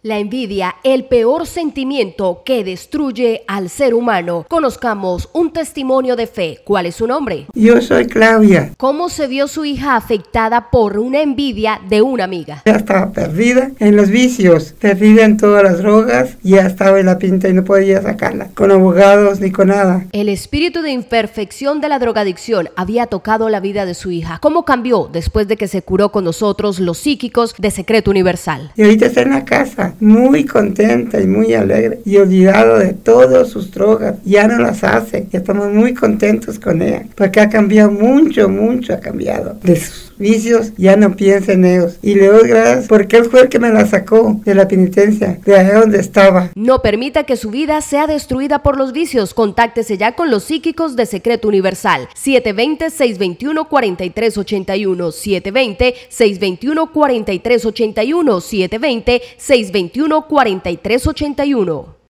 La envidia, el peor sentimiento que destruye al ser humano. Conozcamos un testimonio de fe. ¿Cuál es su nombre? Yo soy Claudia. ¿Cómo se vio su hija afectada por una envidia de una amiga? Ya estaba perdida en los vicios, perdida en todas las drogas, ya estaba en la pinta y no podía sacarla, con abogados ni con nada. El espíritu de imperfección de la drogadicción había tocado la vida de su hija. ¿Cómo cambió después de que se curó con nosotros, los psíquicos de Secreto Universal? Y ahorita está en la casa, muy contenta y muy alegre, y olvidado de todas sus drogas, ya no las hace, y estamos muy contentos con ella, porque ha cambiado mucho ha cambiado, de sus vicios ya no piensa en ellos, y le doy gracias porque él fue el que me la sacó de la penitencia, de allá donde estaba. No permita que su vida sea destruida por los vicios. Contáctese ya con los psíquicos de Secreto Universal, 720-621-4381, 720-621-4381, 720-621-4381.